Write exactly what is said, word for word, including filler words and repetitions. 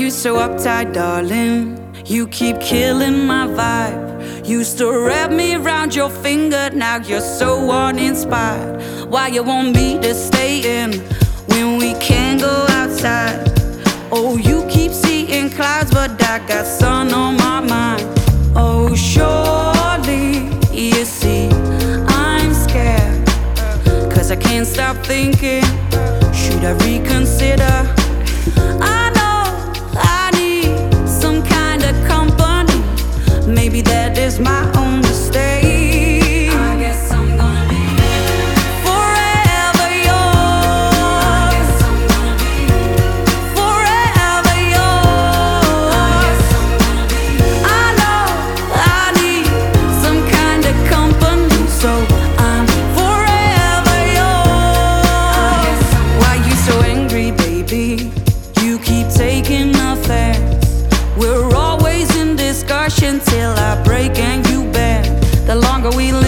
you so uptight, darling? You keep killing my vibe. Used to wrap me around your finger, now you're so uninspired. Why you want me to stay in when we can't go outside? Oh, you keep seeing clouds, but I got sun on my mind. Oh, surely you see I'm scared, 'cause I can't stop thinking, should I reconsider? I know I need some kind of company. Maybe that is my own mistake. I guess I'm gonna be forever yours. I guess I'm gonna be forever yours. I guess I'm gonna be. I know I need some kind of company, so I'm forever yours. Why you so angry, baby? You keep taking offense. We're always in discussion till I break and you bend. The longer we